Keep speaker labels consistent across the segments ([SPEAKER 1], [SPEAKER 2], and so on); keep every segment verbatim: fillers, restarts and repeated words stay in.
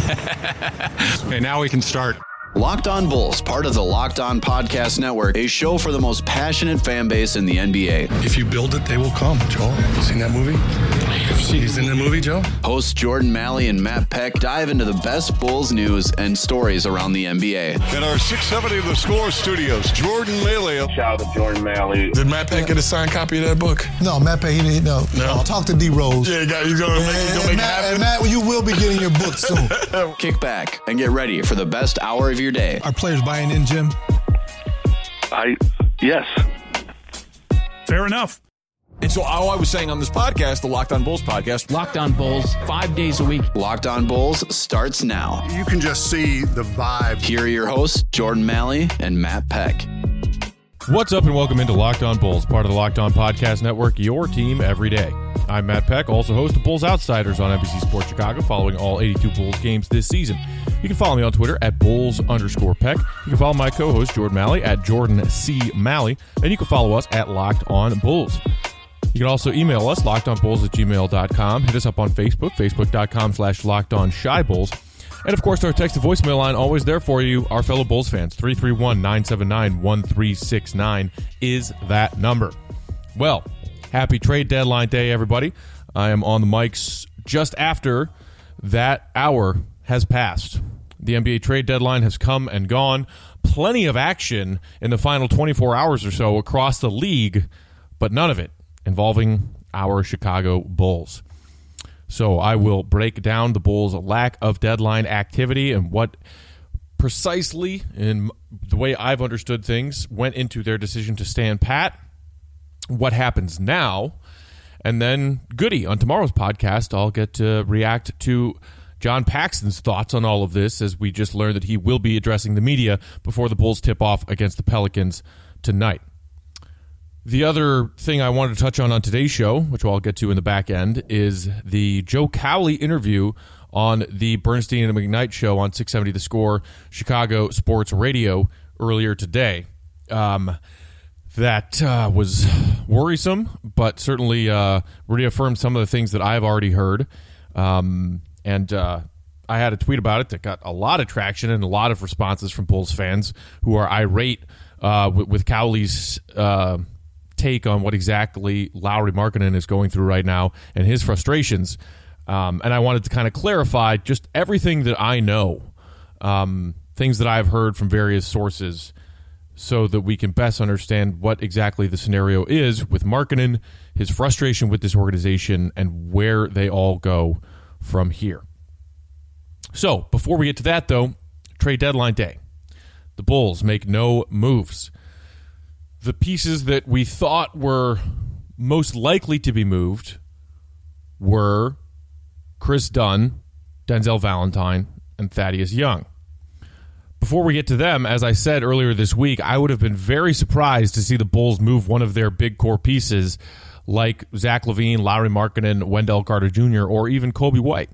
[SPEAKER 1] Okay, now we can start.
[SPEAKER 2] Locked On Bulls, part of the Locked On Podcast Network, a show for the most passionate fan base in the N B A.
[SPEAKER 3] If you build it, they will come, Joel. You seen that movie? He's in the movie, Joe?
[SPEAKER 2] Hosts Jordan Malley and Matt Peck dive into the best Bulls news and stories around the N B A.
[SPEAKER 4] In our six seventy The Score studios, Jordan Malley.
[SPEAKER 5] Shout out to Jordan Malley.
[SPEAKER 3] Did Matt Peck get a signed copy of that book?
[SPEAKER 6] No, Matt Peck, he didn't. No.
[SPEAKER 3] No.
[SPEAKER 6] Uh, talk to D Rose.
[SPEAKER 3] Yeah, he's going to make, he's gonna make
[SPEAKER 6] Matt,
[SPEAKER 3] it happen.
[SPEAKER 6] and Matt, you will be getting your book soon.
[SPEAKER 2] Kick back and get ready for the best hour of your day.
[SPEAKER 6] Are players buying in, Jim?
[SPEAKER 5] I, yes.
[SPEAKER 7] Fair enough.
[SPEAKER 8] And so all I was saying on this podcast, the Locked On Bulls podcast.
[SPEAKER 9] Locked On Bulls, five days a week.
[SPEAKER 2] Locked On Bulls starts now.
[SPEAKER 4] You can just see the vibe.
[SPEAKER 2] Here are your hosts, Jordan Malley and Matt Peck.
[SPEAKER 10] What's up and welcome into Locked On Bulls, part of the Locked On Podcast Network, your team every day. I'm Matt Peck, also host of Bulls Outsiders on N B C Sports Chicago, following all eighty-two Bulls games this season. You can follow me on Twitter at Bulls underscore Peck. You can follow my co-host Jordan Malley at Jordan C. Malley, and you can follow us at Locked On Bulls. You can also email us, lockedonbulls at gmail dot com. Hit us up on Facebook, facebook.com slash lockedonshy-bulls. And, of course, our text to voicemail line, always there for you, our fellow Bulls fans. three three one, nine seven nine, one three six nine is that number. Well, happy trade deadline day, everybody. I am on the mics just after that hour has passed. The N B A trade deadline has come and gone. Plenty of action in the final twenty-four hours or so across the league, but none of it involving our Chicago Bulls. So I will break down the Bulls' lack of deadline activity and what precisely, in the way I've understood things, went into their decision to stand pat, what happens now, and then Goody, on tomorrow's podcast, I'll get to react to John Paxson's thoughts on all of this, as we just learned that he will be addressing the media before the Bulls tip off against the Pelicans tonight. The other thing I wanted to touch on on today's show, which I'll get to in the back end, is the Joe Cowley interview on the Bernstein and McKnight show on six seventy The Score, Chicago Sports Radio, earlier today. Um, that uh, was worrisome, but certainly uh, reaffirmed some of the things that I've already heard. Um, and uh, I had a tweet about it that got a lot of traction and a lot of responses from Bulls fans who are irate uh, with, with Cowley's uh, take on what exactly Lauri Markkanen is going through right now and his frustrations. Um, and I wanted to kind of clarify just everything that I know, um, things that I've heard from various sources, so that we can best understand what exactly the scenario is with Markkanen, his frustration with this organization, and where they all go from here. So, before we get to that, though, trade deadline day. The Bulls make no moves. The pieces that we thought were most likely to be moved were Chris Dunn, Denzel Valentine, and Thaddeus Young. Before we get to them, as I said earlier this week, I would have been very surprised to see the Bulls move one of their big core pieces like Zach LaVine, Lauri Markkanen, Wendell Carter Junior, or even Coby White.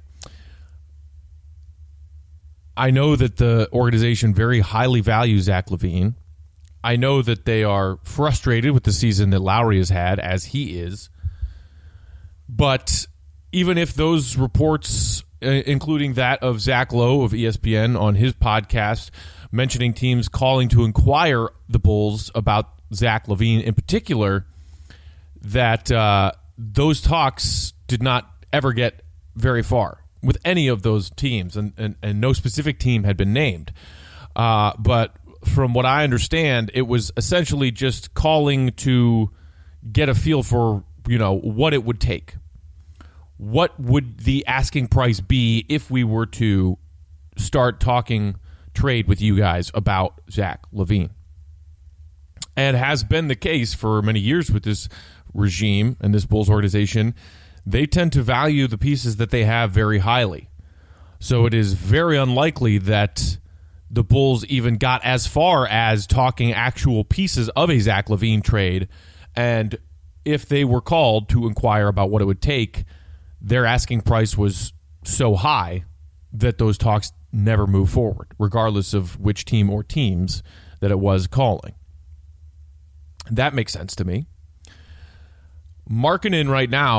[SPEAKER 10] I know that the organization very highly values Zach LaVine. I know that they are frustrated with the season that Lauri has had, as he is. But even if those reports, including that of Zach Lowe of E S P N on his podcast, mentioning teams calling to inquire the Bulls about Zach LaVine in particular, that uh, those talks did not ever get very far with any of those teams, and, and, and no specific team had been named. Uh, but from what I understand, it was essentially just calling to get a feel for, you know, what it would take. What would the asking price be if we were to start talking trade with you guys about Zach LaVine? And has been the case for many years with this regime and this Bulls organization. They tend to value the pieces that they have very highly. So it is very unlikely that the Bulls even got as far as talking actual pieces of a Zach LaVine trade. And if they were called to inquire about what it would take, their asking price was so high that those talks never moved forward, regardless of which team or teams that it was calling. That makes sense to me. Markkanen right now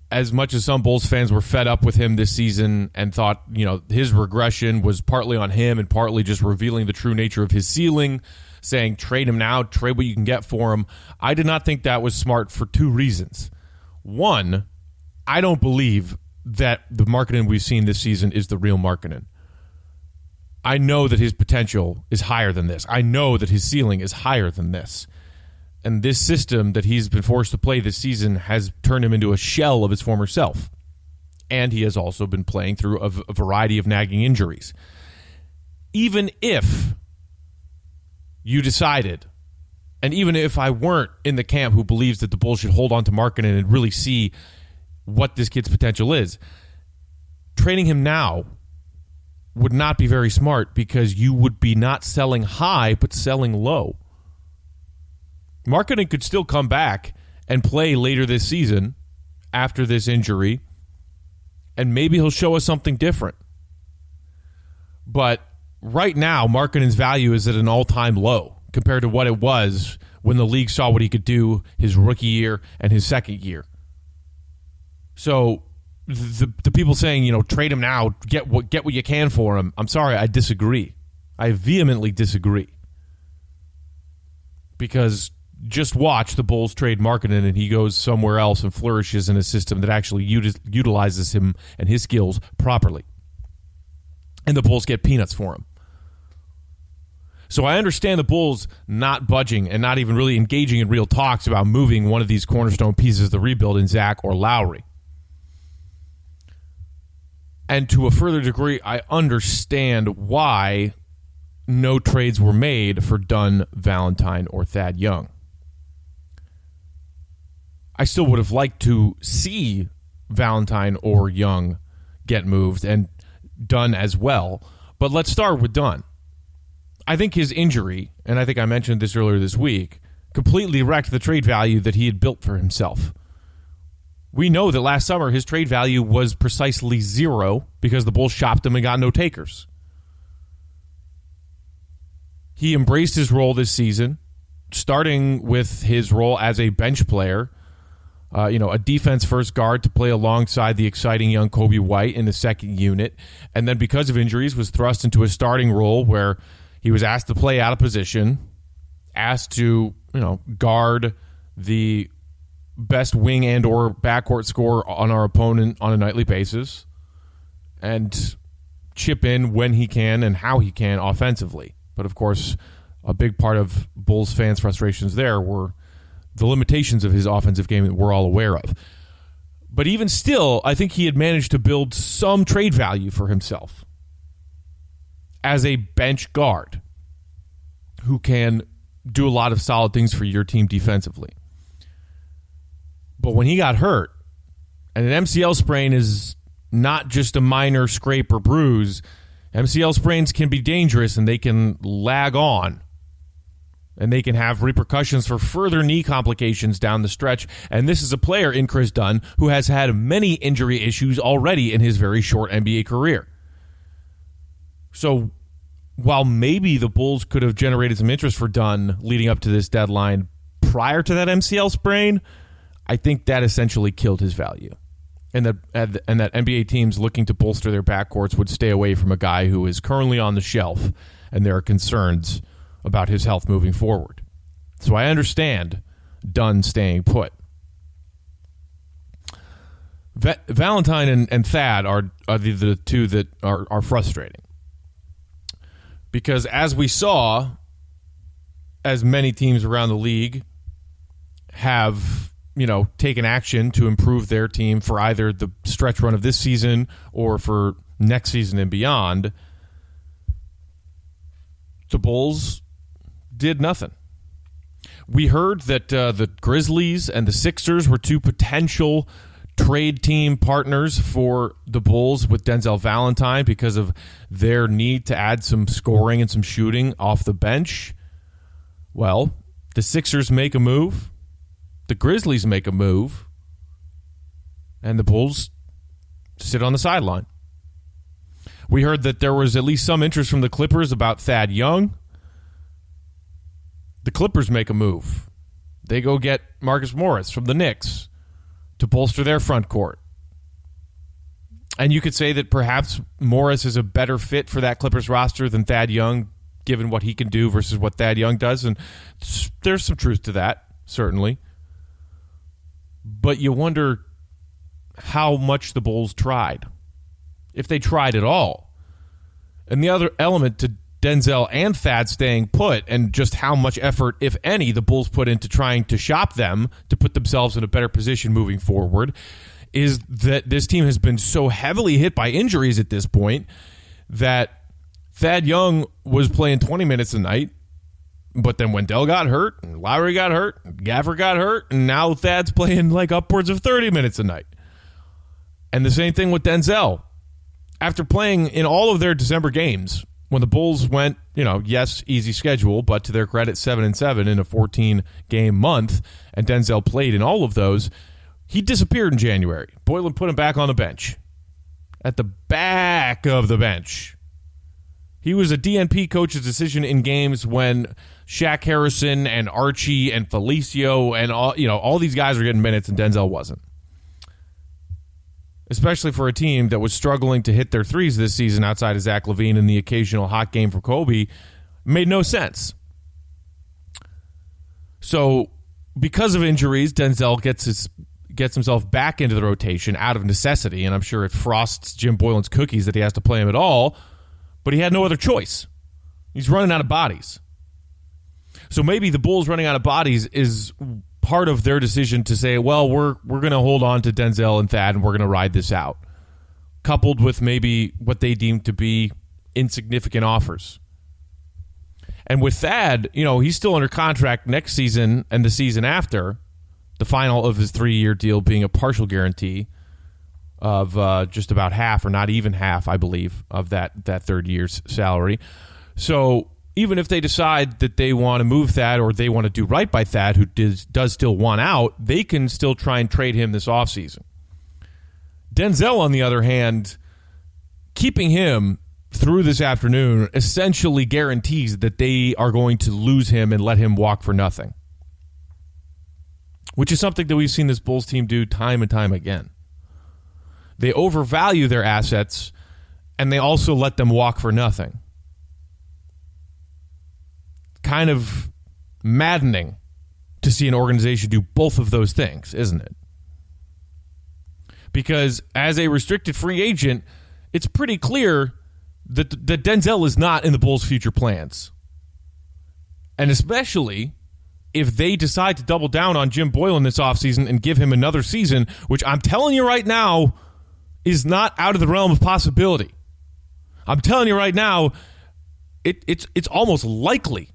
[SPEAKER 10] as much as some Bulls fans were fed up with him this season and thought, you know, his regression was partly on him and partly just revealing the true nature of his ceiling, saying trade him now, trade what you can get for him, I did not think that was smart for two reasons. One, I don't believe that the Markkanen we've seen this season is the real Markkanen. I know that his potential is higher than this. I know that his ceiling is higher than this. And this system that he's been forced to play this season has turned him into a shell of his former self. And he has also been playing through a, a variety of nagging injuries. Even if you decided, and even if I weren't in the camp who believes that the Bulls should hold on to Markkanen and really see what this kid's potential is, trading him now would not be very smart because you would be not selling high but selling low. Markkanen could still come back and play later this season after this injury, and maybe he'll show us something different. But right now, Markkanen's value is at an all-time low compared to what it was when the league saw what he could do his rookie year and his second year. So the the people saying, you know, trade him now, get what get what you can for him, I'm sorry, I disagree. I vehemently disagree. Because just watch the Bulls trade Markkanen and he goes somewhere else and flourishes in a system that actually util- utilizes him and his skills properly. And the Bulls get peanuts for him. So I understand the Bulls not budging and not even really engaging in real talks about moving one of these cornerstone pieces of the rebuild in Zach or Lowry. And to a further degree, I understand why no trades were made for Dunn, Valentine, or Thad Young. I still would have liked to see Valentine or Young get moved and Dunn as well. But let's start with Dunn. I think his injury, and I think I mentioned this earlier this week, completely wrecked the trade value that he had built for himself. We know that last summer his trade value was precisely zero because the Bulls shopped him and got no takers. He embraced his role this season, starting with his role as a bench player, uh, you know, a defense-first guard to play alongside the exciting young Kobe White in the second unit, and then because of injuries was thrust into a starting role where he was asked to play out of position, asked to, you know, guard the best wing and or backcourt scorer on our opponent on a nightly basis, and chip in when he can and how he can offensively. But, of course, a big part of Bulls fans' frustrations there were the limitations of his offensive game that we're all aware of. But even still, I think he had managed to build some trade value for himself as a bench guard who can do a lot of solid things for your team defensively. But when he got hurt, and an M C L sprain is not just a minor scrape or bruise, M C L sprains can be dangerous and they can lag on. And they can have repercussions for further knee complications down the stretch. And this is a player in Chris Dunn who has had many injury issues already in his very short N B A career. So while maybe the Bulls could have generated some interest for Dunn leading up to this deadline prior to that M C L sprain, I think that essentially killed his value. And that and that N B A teams looking to bolster their backcourts would stay away from a guy who is currently on the shelf, and there are concerns about his health moving forward. So I understand Dunn staying put. Va- Valentine and, and Thad are, are the, the two that are, are frustrating. Because as we saw, as many teams around the league have, you know, taken action to improve their team for either the stretch run of this season or for next season and beyond, the Bulls did nothing. We heard that uh, the Grizzlies and the Sixers were two potential trade team partners for the Bulls with Denzel Valentine because of their need to add some scoring and some shooting off the bench. Well, the Sixers make a move, the Grizzlies make a move, and the Bulls sit on the sideline. We heard that there was at least some interest from the Clippers about Thad Young. The Clippers make a move. They go get Marcus Morris from the Knicks. to bolster their front court. And you could say that perhaps Morris is a better fit for that Clippers roster than Thad Young, given what he can do versus what Thad Young does. And there's some truth to that, certainly. But you wonder how much the Bulls tried, if they tried at all. And the other element to Denzel and Thad staying put, and just how much effort, if any, the Bulls put into trying to shop them to put themselves in a better position moving forward, is that this team has been so heavily hit by injuries at this point that Thad Young was playing twenty minutes a night, but then Wendell got hurt, and Lowry got hurt, and Gaffer got hurt, and now Thad's playing like upwards of thirty minutes a night. And the same thing with Denzel. After playing in all of their December games, when the Bulls went, you know, yes, easy schedule, but to their credit, seven and seven in a fourteen-game month, and Denzel played in all of those, he disappeared in January. Boylan put him back on the bench. At the back of the bench. He was a D N P coach's decision in games when Shaq Harrison and Archie and Felicio and all, you know, all these guys were getting minutes and Denzel wasn't. Especially for a team that was struggling to hit their threes this season outside of Zach LaVine and the occasional hot game for Kobe, made no sense. So, because of injuries, Denzel gets his gets himself back into the rotation out of necessity, and I'm sure it frosts Jim Boylan's cookies that he has to play him at all, but he had no other choice. He's running out of bodies. So maybe the Bulls running out of bodies is part of their decision to say, well, we're we're going to hold on to Denzel and Thad, and we're going to ride this out, coupled with maybe what they deem to be insignificant offers. And with Thad, you know, he's still under contract next season and the season after, the final of his three-year deal being a partial guarantee of uh, just about half, or not even half, I believe, of that, that third year's salary. So even if they decide that they want to move Thad, or they want to do right by Thad, who does, does still want out, they can still try and trade him this offseason. Denzel, on the other hand, keeping him through this afternoon essentially guarantees that they are going to lose him and let him walk for nothing, which is something that we've seen this Bulls team do time and time again. They overvalue their assets, and they also let them walk for nothing. Kind of maddening to see an organization do both of those things, isn't it? Because as a restricted free agent, it's pretty clear that, that Denzel is not in the Bulls' future plans. And especially if they decide to double down on Jim Boylan this offseason and give him another season, which I'm telling you right now is not out of the realm of possibility. I'm telling you right now, it, it's it's almost likely.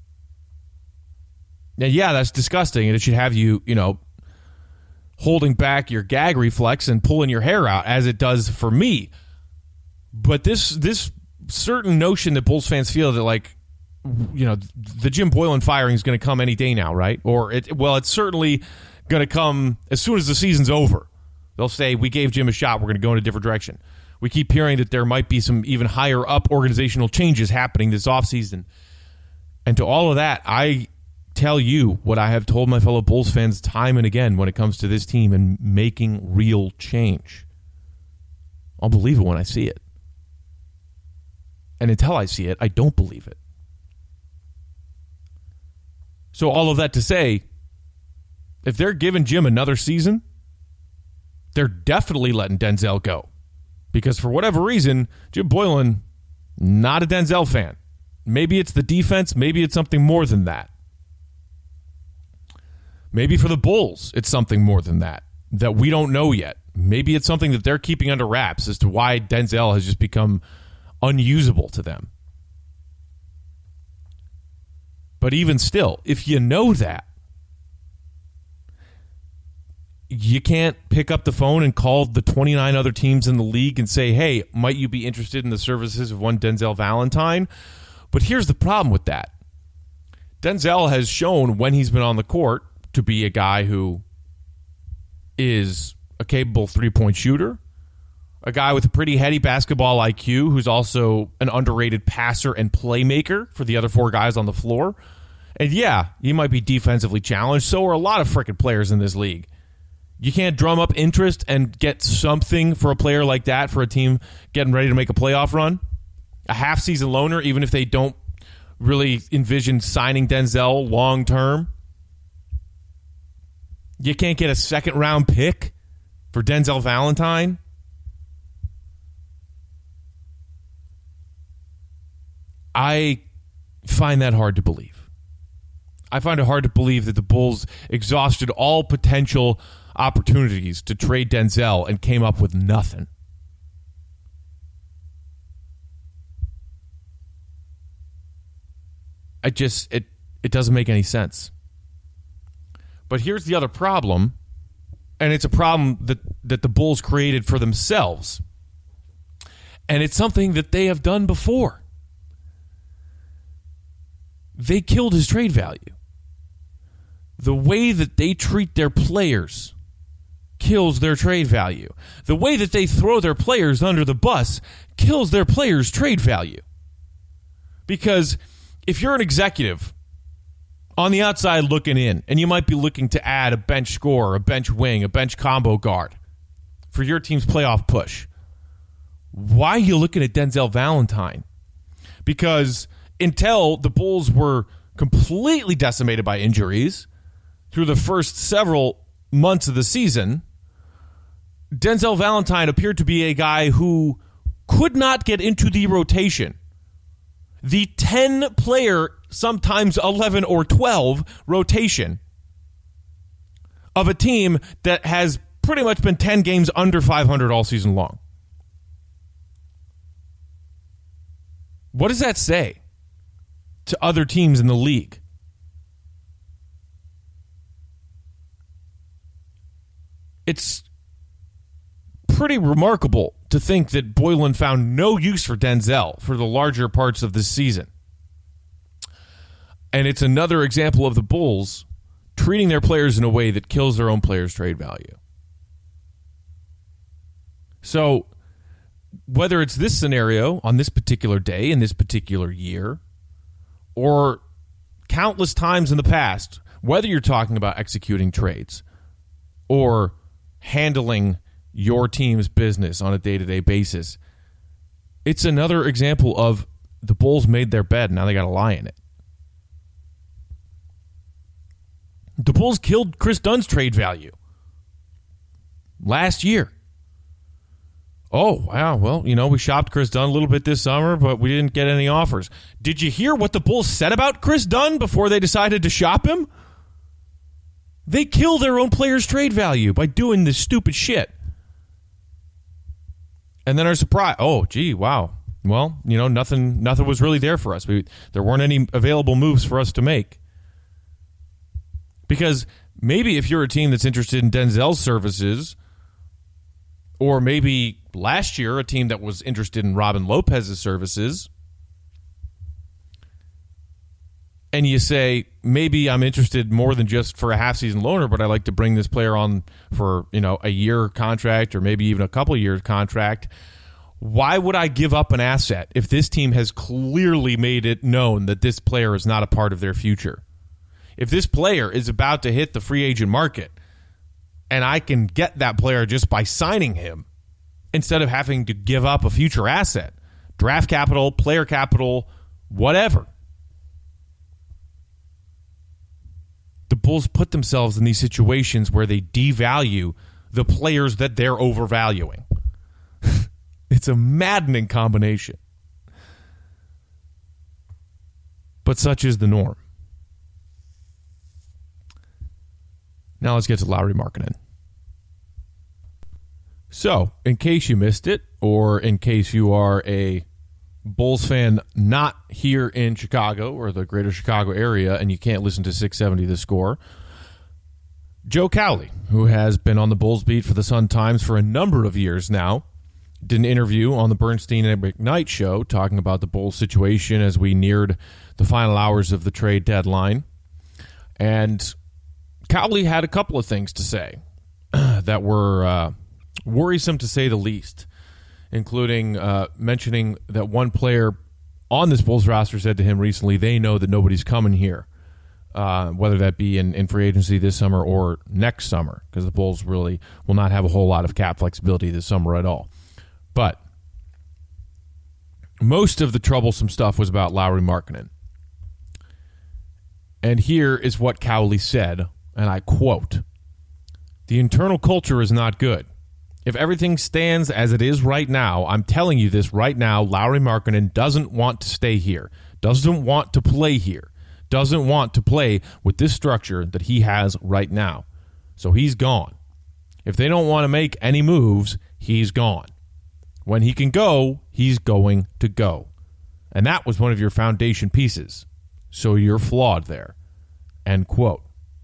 [SPEAKER 10] Now, yeah, that's disgusting, and it should have you, you know, holding back your gag reflex and pulling your hair out, as it does for me. But this this certain notion that Bulls fans feel that, like, you know, the Jim Boylan firing is going to come any day now, right? Or, it well, it's certainly going to come as soon as the season's over. They'll say, we gave Jim a shot, we're going to go in a different direction. We keep hearing that there might be some even higher up organizational changes happening this offseason. And to all of that, I tell you what I have told my fellow Bulls fans time and again when it comes to this team and making real change. I'll believe it when I see it. And until I see it, I don't believe it. So all of that to say, if they're giving Jim another season, they're definitely letting Denzel go. Because for whatever reason, Jim Boylan, not a Denzel fan. Maybe it's the defense. Maybe it's something more than that. Maybe for the Bulls, it's something more than that, that we don't know yet. Maybe it's something that they're keeping under wraps as to why Denzel has just become unusable to them. But even still, if you know that, you can't pick up the phone and call the twenty-nine other teams in the league and say, hey, might you be interested in the services of one Denzel Valentine? But here's the problem with that. Denzel has shown when he's been on the court to be a guy who is a capable three-point shooter, a guy with a pretty heady basketball I Q who's also an underrated passer and playmaker for the other four guys on the floor. And yeah, he might be defensively challenged. So are a lot of frickin' players in this league. You can't drum up interest and get something for a player like that for a team getting ready to make a playoff run? A half-season loaner, even if they don't really envision signing Denzel long-term? You can't get a second-round pick for Denzel Valentine? I find that hard to believe. I find it hard to believe that the Bulls exhausted all potential opportunities to trade Denzel and came up with nothing. I just, it, it doesn't make any sense. But here's the other problem, and it's a problem that, that the Bulls created for themselves. And it's something that they have done before. They killed his trade value. The way that they treat their players kills their trade value. The way that they throw their players under the bus kills their players' trade value. Because if you're an executive on the outside looking in, and you might be looking to add a bench scorer, a bench wing, a bench combo guard for your team's playoff push, why are you looking at Denzel Valentine? Because until the Bulls were completely decimated by injuries through the first several months of the season, Denzel Valentine appeared to be a guy who could not get into the rotation. The ten-player, sometimes eleven or twelve, rotation of a team that has pretty much been ten games under five hundred all season long. What does that say to other teams in the league? It's pretty remarkable to think that Boylen found no use for Denzel for the larger parts of this season. And it's another example of the Bulls treating their players in a way that kills their own players' trade value. So, whether it's this scenario on this particular day in this particular year, or countless times in the past, whether you're talking about executing trades or handling your team's business on a day-to-day basis, it's another example of the Bulls made their bed, now they got to lie in it. The Bulls killed Chris Dunn's trade value last year. Oh, wow, well, you know, we shopped Chris Dunn a little bit this summer, but we didn't get any offers. Did you hear what the Bulls said about Chris Dunn before they decided to shop him? They kill their own players' trade value by doing this stupid shit. And then are surprised. Oh, gee, wow. Well, you know, nothing nothing was really there for us. We, there weren't any available moves for us to make. Because maybe if you're a team that's interested in Denzel's services, or maybe last year a team that was interested in Robin Lopez's services, and you say, maybe I'm interested more than just for a half-season loaner, but I'd like to bring this player on for, you know, a year contract or maybe even a couple years contract. Why would I give up an asset if this team has clearly made it known that this player is not a part of their future? If this player is about to hit the free agent market and I can get that player just by signing him instead of having to give up a future asset, draft capital, player capital, whatever. The Bulls put themselves in these situations where they devalue the players that they're overvaluing. It's a maddening combination. But such is the norm. Now let's get to Lauri Markkanen. So, in case you missed it, or in case you are a Bulls fan not here in Chicago or the greater Chicago area and you can't listen to six seventy The Score, Joe Cowley, who has been on the Bulls beat for the Sun-Times for a number of years now, did an interview on the Bernstein and McKnight show talking about the Bulls situation as we neared the final hours of the trade deadline. And Cowley had a couple of things to say that were uh, worrisome to say the least, including uh, mentioning that one player on this Bulls roster said to him recently, they know that nobody's coming here uh, whether that be in, in free agency this summer or next summer, because the Bulls really will not have a whole lot of cap flexibility this summer at all. But most of the troublesome stuff was about Lauri Markkanen. And here is what Cowley said, and I quote, "The internal culture is not good. If everything stands as it is right now, I'm telling you this right now, Lauri Markkanen doesn't want to stay here, doesn't want to play here, doesn't want to play with this structure that he has right now. So he's gone. If they don't want to make any moves, he's gone. When he can go, he's going to go. And that was one of your foundation pieces. So you're flawed there." End quote.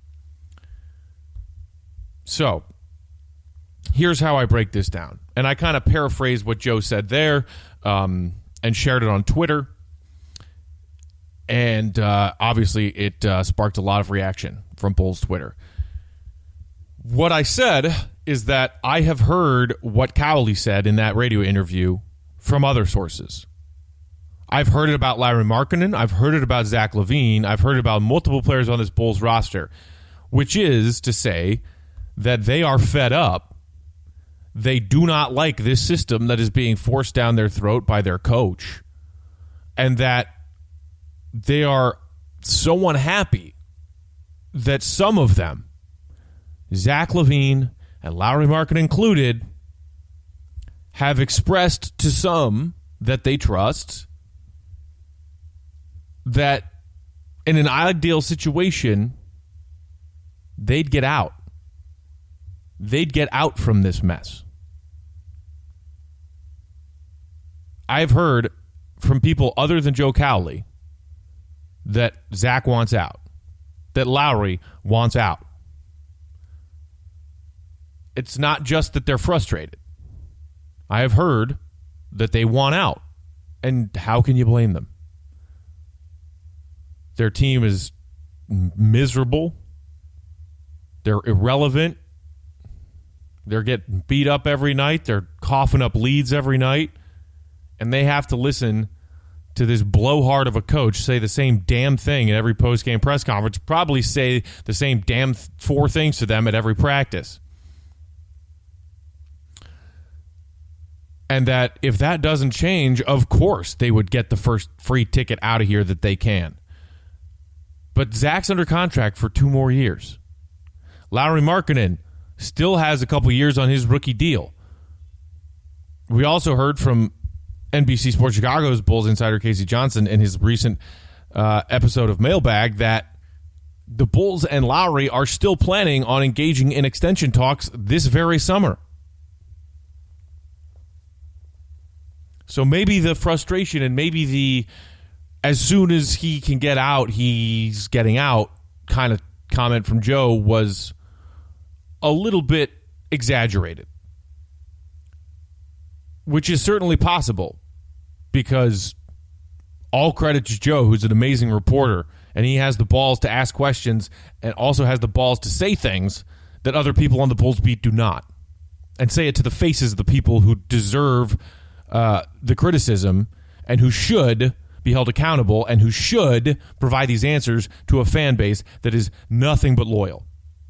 [SPEAKER 10] So here's how I break this down. And I kind of paraphrased what Joe said there um, and shared it on Twitter. And uh, obviously it uh, sparked a lot of reaction from Bulls Twitter. What I said is that I have heard what Cowley said in that radio interview from other sources. I've heard it about Lauri Markkanen. I've heard it about Zach LaVine. I've heard it about multiple players on this Bulls roster, which is to say that they are fed up. They do not like this system that is being forced down their throat by their coach, and that they are so unhappy that some of them, Zach LaVine and Lauri Markkanen included, have expressed to some that they trust that in an ideal situation, they'd get out. They'd get out from this mess. I've heard from people other than Joe Cowley that Zach wants out, that Lauri wants out. It's not just that they're frustrated. I have heard that they want out. And how can you blame them? Their team is miserable. They're irrelevant. They're getting beat up every night. They're coughing up leads every night. And they have to listen to this blowhard of a coach say the same damn thing in every post-game press conference, probably say the same damn th- four things to them at every practice. And that if that doesn't change, of course they would get the first free ticket out of here that they can. But Zach's under contract for two more years. Lauri Markkanen still has a couple years on his rookie deal. We also heard from N B C Sports Chicago's Bulls insider Casey Johnson in his recent uh, episode of Mailbag that the Bulls and Lauri are still planning on engaging in extension talks this very summer. So maybe the frustration and maybe the as soon as he can get out, he's getting out kind of comment from Joe was a little bit exaggerated. Which is certainly possible because all credit to Joe, who's an amazing reporter, and he has the balls to ask questions and also has the balls to say things that other people on the Bulls beat do not. And say it to the faces of the people who deserve uh, the criticism and who should be held accountable and who should provide these answers to a fan base that is nothing but loyal.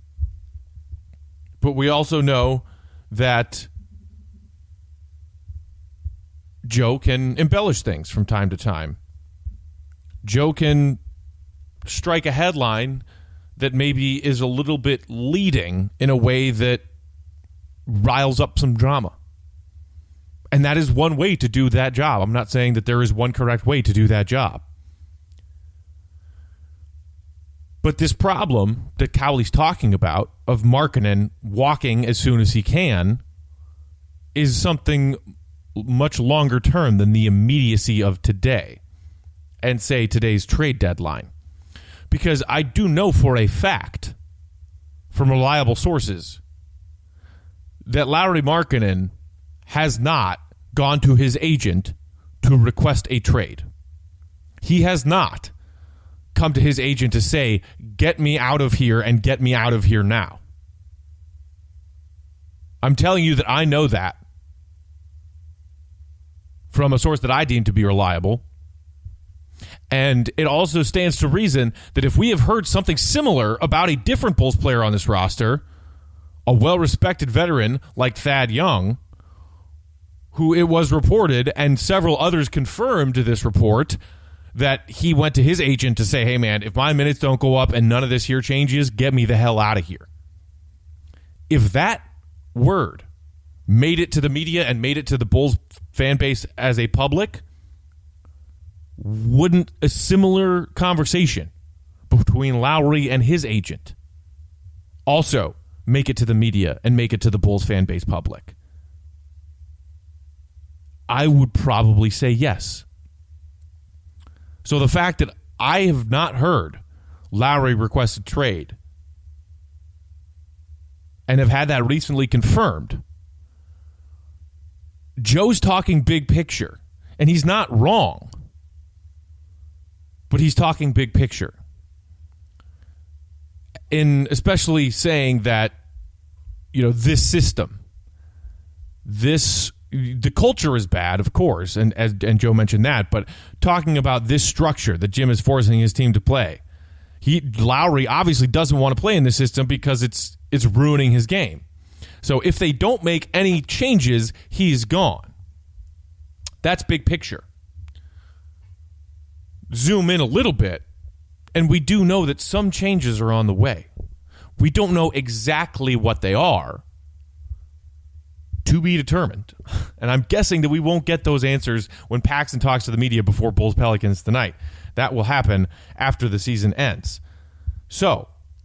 [SPEAKER 10] But we also know that Joe can embellish things from time to time. Joe can strike a headline that maybe is a little bit leading in a way that riles up some drama. And that is one way to do that job. I'm not saying that there is one correct way to do that job. But this problem that Cowley's talking about of Markkanen walking as soon as he can is something much longer term than the immediacy of today and, say, today's trade deadline. Because I do know for a fact, from reliable sources, that Lauri Markkanen has not gone to his agent to request a trade. He has not come to his agent to say, get me out of here and get me out of here now. I'm telling you that I know that from a source that I deem to be reliable. And it also stands to reason that if we have heard something similar about a different Bulls player on this roster, a well-respected veteran like Thad Young, who it was reported, and several others confirmed this report, that he went to his agent to say, hey, man, if my minutes don't go up and none of this here changes, get me the hell out of here. If that word made it to the media and made it to the Bulls fan base as a public, wouldn't a similar conversation between Lowry and his agent also make it to the media and make it to the Bulls fan base public? I would probably say yes. So the fact that I have not heard Lowry requested trade and have had that recently confirmed, Joe's talking big picture, and he's not wrong, but he's talking big picture. In especially saying that, you know, this system, this the culture is bad, of course, and as and Joe mentioned that, but talking about this structure that Jim is forcing his team to play, he Lowry obviously doesn't want to play in this system because it's it's ruining his game. So if they don't make any changes, he's gone. That's big picture. Zoom in a little bit, and we do know that some changes are on the way. We don't know exactly what they are. To be determined. And I'm guessing that we won't get those answers when Paxson talks to the media before Bulls Pelicans tonight. That will happen after the season ends. So,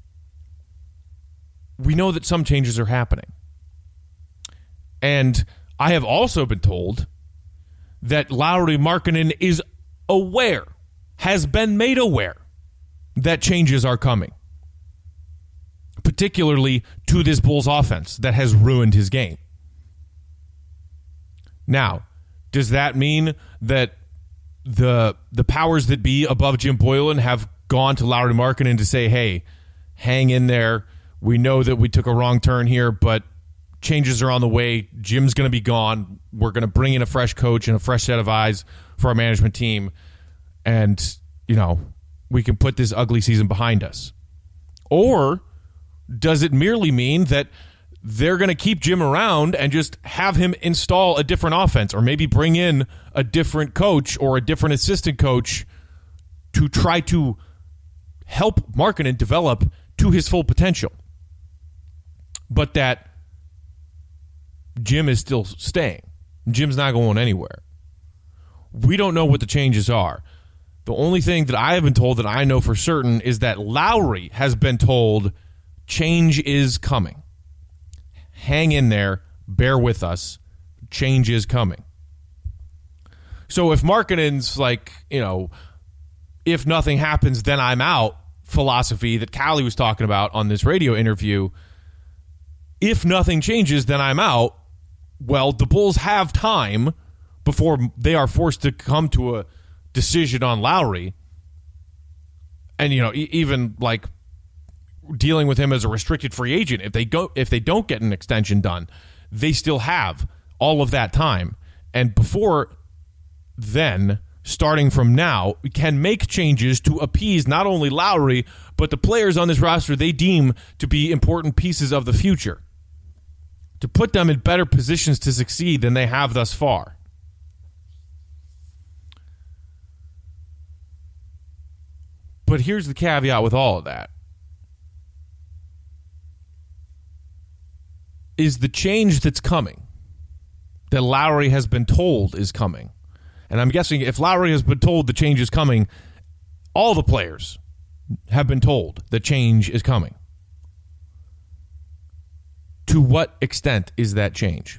[SPEAKER 10] we know that some changes are happening. And I have also been told that Lauri Markkanen is aware, has been made aware, that changes are coming. Particularly to this Bulls offense that has ruined his game. Now, does that mean that the the powers that be above Jim Boylen have gone to Lauri Markkanen to say, hey, hang in there. We know that we took a wrong turn here, but changes are on the way. Jim's going to be gone. We're going to bring in a fresh coach and a fresh set of eyes for our management team. And, you know, we can put this ugly season behind us. Or does it merely mean that they're going to keep Jim around and just have him install a different offense, or maybe bring in a different coach or a different assistant coach to try to help Markkanen develop to his full potential? But that Jim is still staying. Jim's not going anywhere. We don't know what the changes are. The only thing that I have been told that I know for certain is that Lowry has been told change is coming. Hang in there, bear with us, change is coming. So if Markkanen's like, you know, if nothing happens, then I'm out philosophy that Callie was talking about on this radio interview, if nothing changes, then I'm out, well, the Bulls have time before they are forced to come to a decision on Lowry. And, you know, e- even like dealing with him as a restricted free agent. If they go, if they don't get an extension done, they still have all of that time. And before then, starting from now, we can make changes to appease not only Lowry, but the players on this roster they deem to be important pieces of the future, to put them in better positions to succeed than they have thus far. But here's the caveat with all of that. Is the change that's coming, that Lowry has been told is coming. And I'm guessing if Lowry has been told the change is coming, all the players have been told the change is coming. To what extent is that change?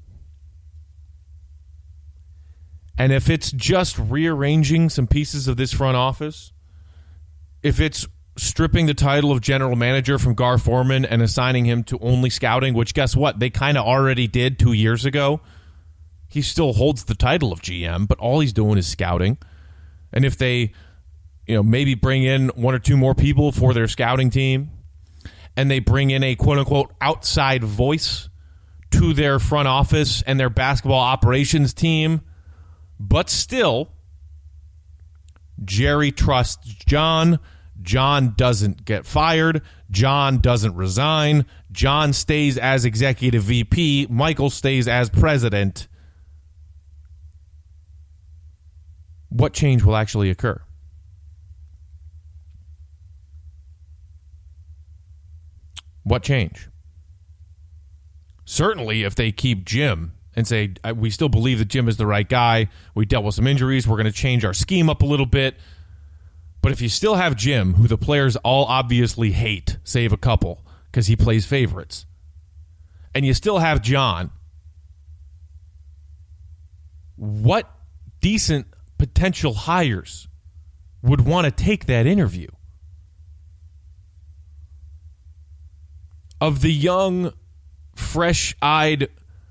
[SPEAKER 10] And if it's just rearranging some pieces of this front office, if it's stripping the title of general manager from Gar Forman and assigning him to only scouting, which guess what? They kind of already did two years ago. He still holds the title of G M, but all he's doing is scouting. And if they, you know, maybe bring in one or two more people for their scouting team, and they bring in a quote-unquote outside voice to their front office and their basketball operations team, but still Jerry trusts John. John doesn't get fired. John doesn't resign. John stays as executive V P. Michael stays as president. What change will actually occur? What change? Certainly, if they keep Jim and say, we still believe that Jim is the right guy, we dealt with some injuries, we're going to change our scheme up a little bit. But if you still have Jim, who the players all obviously hate, save a couple, because he plays favorites, and you still have John, what decent potential hires would want to take that interview? Of the young, fresh-eyed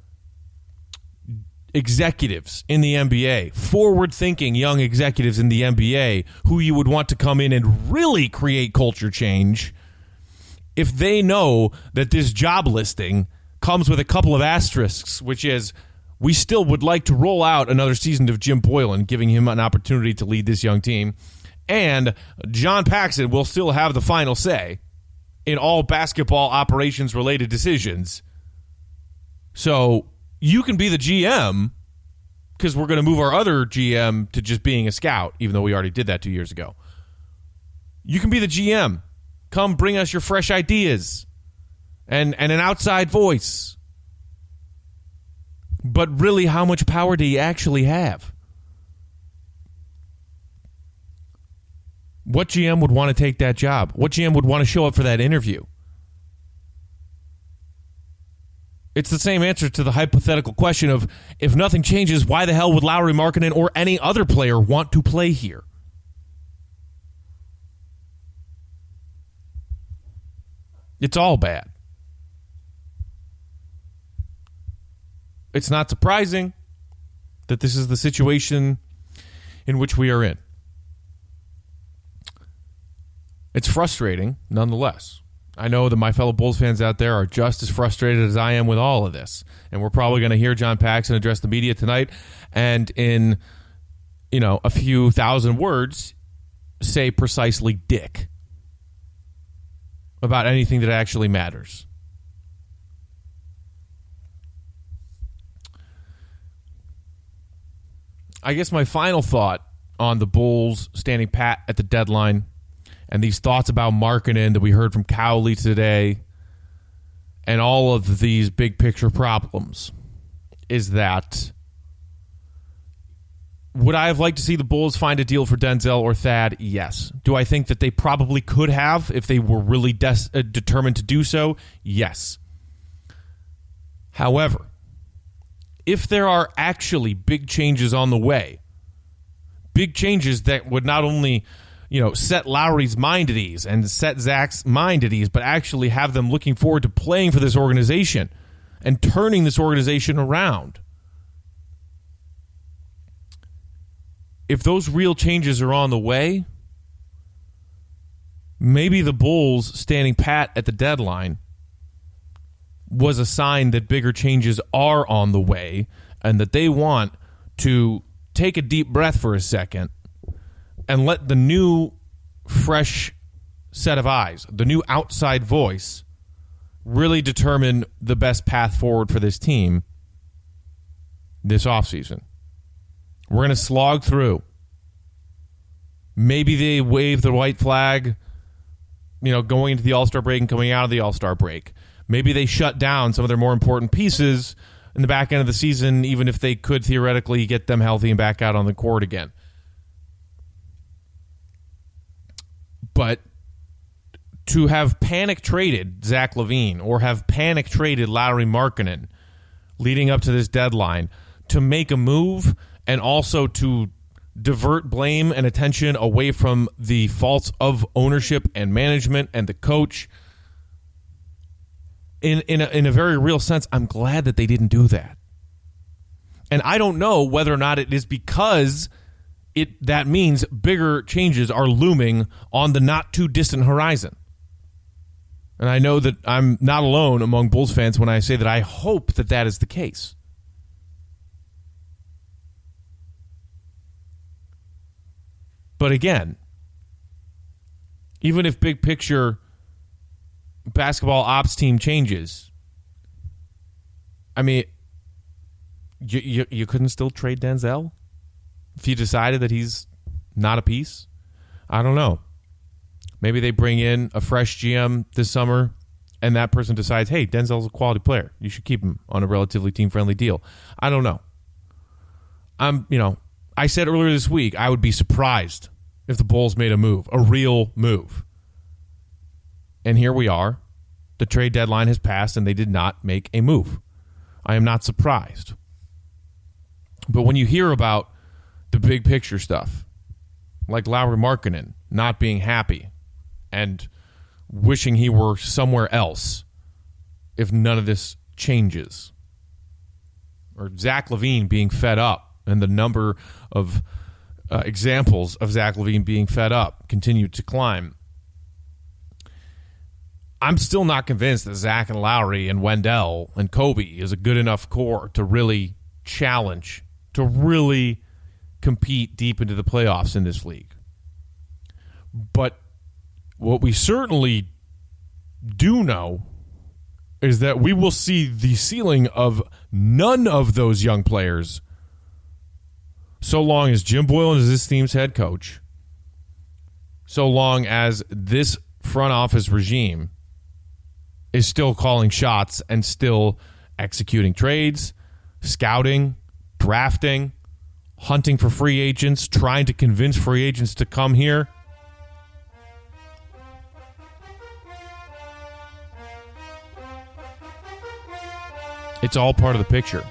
[SPEAKER 10] executives in the N B A, forward-thinking young executives in the N B A who you would want to come in and really create culture change, if they know that this job listing comes with a couple of asterisks, which is, we still would like to roll out another season of Jim Boylan, giving him an opportunity to lead this young team, and John Paxson will still have the final say in all basketball operations-related decisions. So you can be the G M, because we're going to move our other G M to just being a scout, even though we already did that two years ago. You can be the G M. Come bring us your fresh ideas and, and an outside voice. But really, how much power do you actually have? What G M would want to take that job? What G M would want to show up for that interview? It's the same answer to the hypothetical question of, if nothing changes, why the hell would Lauri Markkanen or any other player want to play here? It's all bad. It's not surprising that this is the situation in which we are in. It's frustrating, nonetheless. I know that my fellow Bulls fans out there are just as frustrated as I am with all of this. And we're probably going to hear John Paxson address the media tonight and in, you know, a few thousand words, say precisely dick about anything that actually matters. I guess my final thought on the Bulls standing pat at the deadline and these thoughts about Markkanen that we heard from Cowley today and all of these big picture problems is that, would I have liked to see the Bulls find a deal for Denzel or Thad? Yes. Do I think that they probably could have if they were really des- uh, determined to do so? Yes. However, if there are actually big changes on the way, big changes that would not only, you know, set Lowry's mind at ease and set Zach's mind at ease, but actually have them looking forward to playing for this organization and turning this organization around. If those real changes are on the way, maybe the Bulls standing pat at the deadline was a sign that bigger changes are on the way and that they want to take a deep breath for a second and let the new, fresh set of eyes, the new outside voice, really determine the best path forward for this team this offseason. We're going to slog through. Maybe they wave the white flag, you know, going into the All-Star break and coming out of the All-Star break. Maybe they shut down some of their more important pieces in the back end of the season, even if they could theoretically get them healthy and back out on the court again. But to have panic traded Zach LaVine or have panic traded Lauri Markkanen leading up to this deadline to make a move and also to divert blame and attention away from the faults of ownership and management and the coach, in in a, in a very real sense, I'm glad that they didn't do that. And I don't know whether or not it is because it that means bigger changes are looming on the not too distant horizon. And I know that I'm not alone among Bulls fans when I say that I hope that that is the case. But again, even if big picture basketball ops team changes, I mean, you, you, you couldn't still trade Denzel if you decided that he's not a piece? I don't know. Maybe they bring in a fresh G M this summer, and that person decides, hey, Denzel's a quality player. You should keep him on a relatively team-friendly deal. I don't know. I'm, you know, I said earlier this week I would be surprised if the Bulls made a move, a real move. And here we are. The trade deadline has passed, and they did not make a move. I am not surprised. But when you hear about the big picture stuff, like Lauri Markkanen not being happy and wishing he were somewhere else if none of this changes, or Zach LaVine being fed up, and the number of uh, examples of Zach LaVine being fed up continue to climb, I'm still not convinced that Zach and Lauri and Wendell and Kobe is a good enough core to really challenge, to really compete deep into the playoffs in this league. But what we certainly do know is that we will see the ceiling of none of those young players so long as Jim Boylen is this team's head coach, so long as this front office regime is still calling shots and still executing trades, scouting, drafting, hunting for free agents, trying to convince free agents to come here. It's all part of the picture.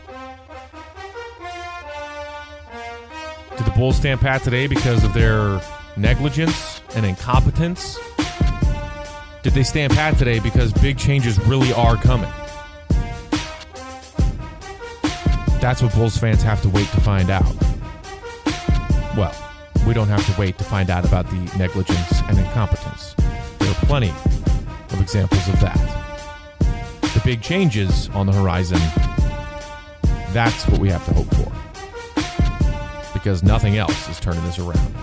[SPEAKER 10] Did the Bulls stand pat today because of their negligence and incompetence? Did they stand pat today because big changes really are coming? That's what Bulls fans have to wait to find out. Well, we don't have to wait to find out about the negligence and incompetence. There are plenty of examples of that. The big changes on the horizon, that's what we have to hope for. Because nothing else is turning this around.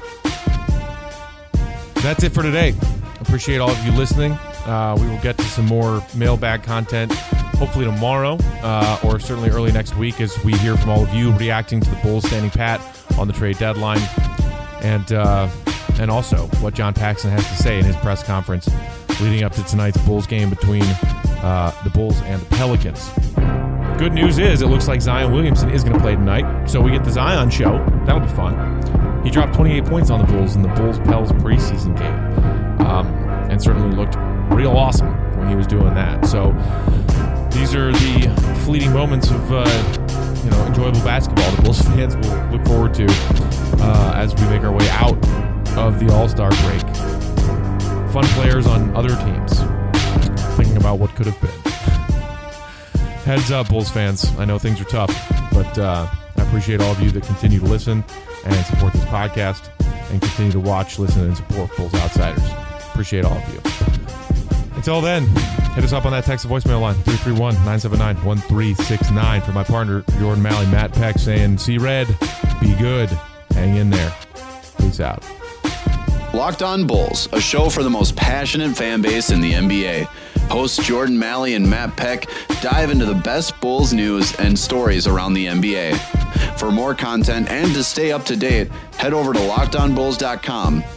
[SPEAKER 10] That's it for today. Appreciate all of you listening. Uh, we will get to some more mailbag content hopefully tomorrow uh, or certainly early next week as we hear from all of you reacting to the Bulls standing pat on the trade deadline, and uh, and also what John Paxson has to say in his press conference leading up to tonight's Bulls game between uh, the Bulls and the Pelicans. Good news is it looks like Zion Williamson is going to play tonight, so we get the Zion show. That'll be fun. He dropped twenty-eight points on the Bulls in the Bulls-Pels preseason game, um, and certainly looked real awesome when he was doing that. So these are the fleeting moments of uh, you know enjoyable basketball the Bulls fans will look forward to uh, as we make our way out of the All-Star break. Fun players on other teams, thinking about what could have been. Heads up, Bulls fans. I know things are tough, but uh, I appreciate all of you that continue to listen and support this podcast and continue to watch, listen, and support Bulls Outsiders. Appreciate all of you. Until then, hit us up on that text and voicemail line, three three one, nine seven nine, one three six nine. For my partner, Jordan Malley, Matt Peck, saying, see red, be good, hang in there. Peace out.
[SPEAKER 2] Locked On Bulls, a show for the most passionate fan base in the N B A. Hosts Jordan Malley and Matt Peck dive into the best Bulls news and stories around the N B A. For more content and to stay up to date, head over to locked on bulls dot com.